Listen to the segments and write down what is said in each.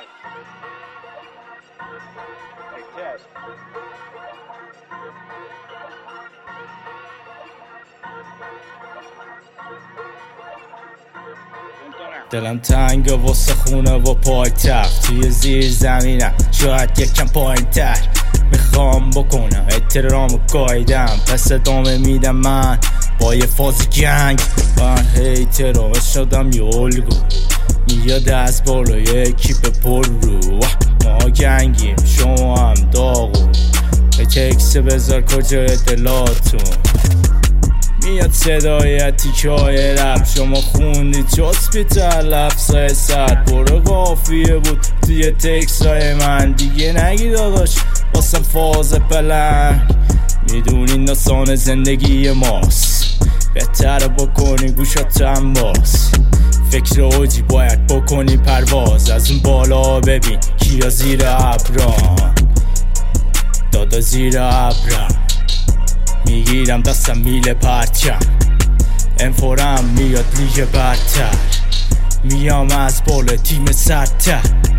دلم تنگه واسه خونه و پایتخت، توی زیر زمینم شاید یکم پایین تر میخوام بکنم احترام قایدم، پس ادامه میدم من با یه فاز گنگ. من هیترامه شدم یه الگو، میاد از بالا یه کیپ پر رو. ما گنگیم شما هم داغو، به تکس بذار کجای دلاتون میاد صدای تیکه های رب. شما خوندید جسپیتر لفظای سر برو قافیه بود توی تکس های من، دیگه نگی داداش واسه فاز پلنگ. میدونین داستان زندگی ماست، بهتره بکنی گوشاتم باز. فکر اوجی باید بکنی پرواز، از اون بالا ببین کیا زیر ابران. دادا زیر ابران میگیرم دستم میله پرچم، انفورم میاد لیگ برتر، میام از بالا تیم سرتر.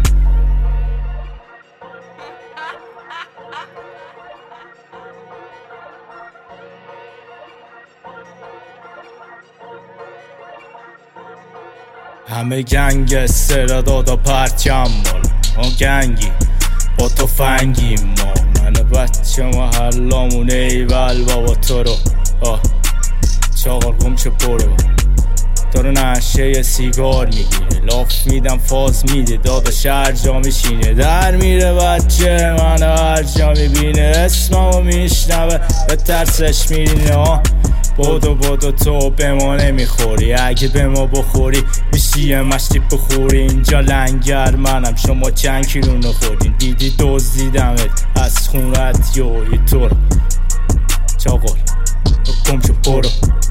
همه گنگ استراداد و پرچم بالا، ما گنگی با تو فنگیم ما. من بچه محلامون ایول بابا تو رو چاقال گمشه برو تو رو نشه سیگار میگیره، لاف میدم فاز میده داداش هر جا میشینه. در میره بچه من هر جا میبینه، اسممو میشنوه به ترسش میرینه. بودو تو به ما نمیخوری، اگه به ما بخوری میشی یه مشتی بخوری. اینجا لنگر منم شما چند کیلو نخوردین، دیدی دزدیدمت از خونت یه تو رو چاقال گمشو برو.